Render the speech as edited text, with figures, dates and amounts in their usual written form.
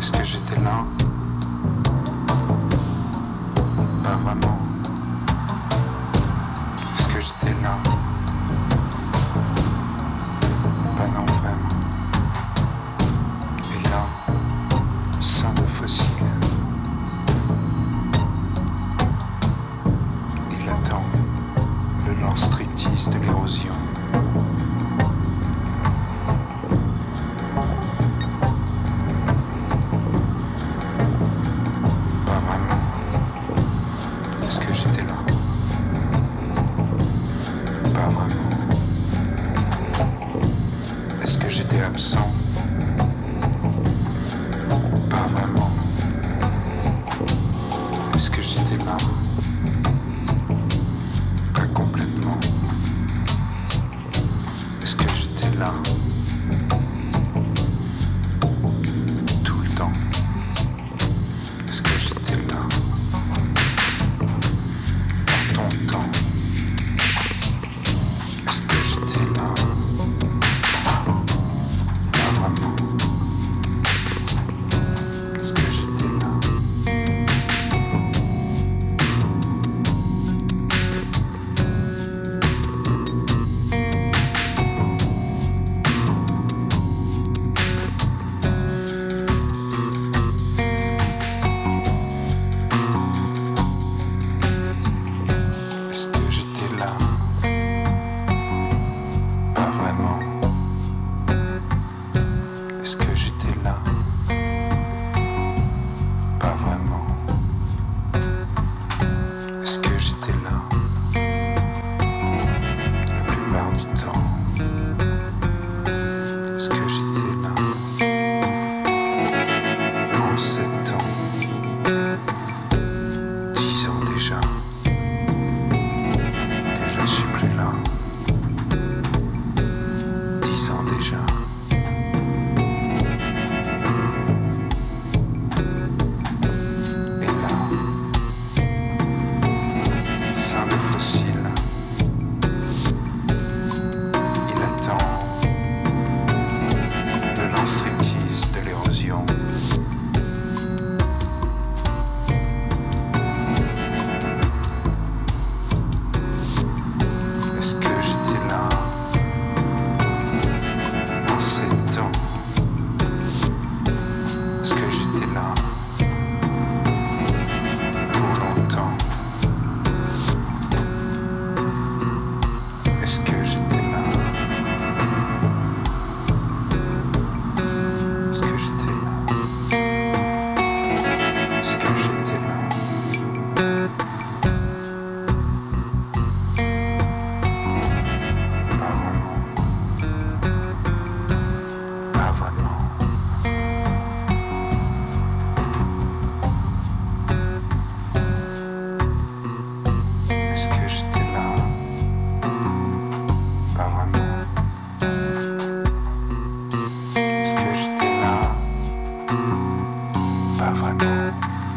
Est-ce que j'étais là? Pas vraiment. Est-ce que j'étais là? Pas non vraiment. Et là, sang de fossile. Il attend le lent striptease de l'érosion. Pas vraiment. Est-ce que j'étais là? Pas vraiment. Est-ce que j'étais absent? Pas vraiment. Est-ce que j'étais là? Pas complètement. Est-ce que j'étais là? Tout le temps. Est-ce que j'étais là? Dans ton temps. Est-ce que j'étais là? Pas vraiment. Est-ce que j'étais là? Est-ce que j'étais là? Pas vraiment. Est-ce que j'étais là? Pas vraiment. Est-ce que j'étais là? La plupart du temps. Est-ce que j'étais là? En 7 ans, 10 ans déjà, que je ne suis plus là. 10 ans déjà. Et là, sein de fossile, il attend le lent striptease de l'érosion. Est-ce que j'étais là? En 7 ans. Est-ce que j'étais là? Pour longtemps. Est-ce que j'étais là? Est-ce que j'étais là? Est-ce que j'étais là? Pas vraiment. Pas vraiment. Est-ce que j'étais là? Pas vraiment. Est-ce que j'étais là? Pas vraiment.